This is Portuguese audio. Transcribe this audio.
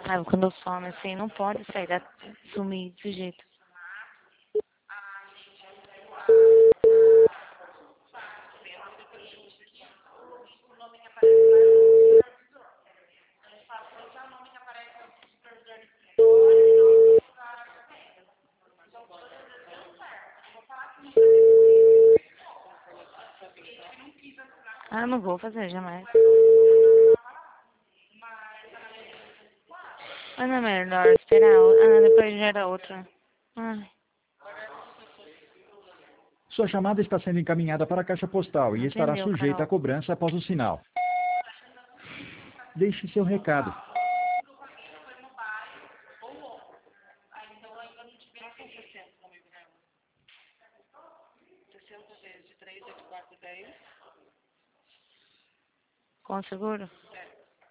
Ah, quando eu some assim, não pode sair, sumir desse jeito. Ah, não vou fazer jamais. Ah, não é melhor esperar. Ah, depois gera outra. Ai. Sua chamada está sendo encaminhada para a caixa postal e estará Entendeu, sujeita a Carol? cobrança após o sinal. Deixe seu recado. Com seguro?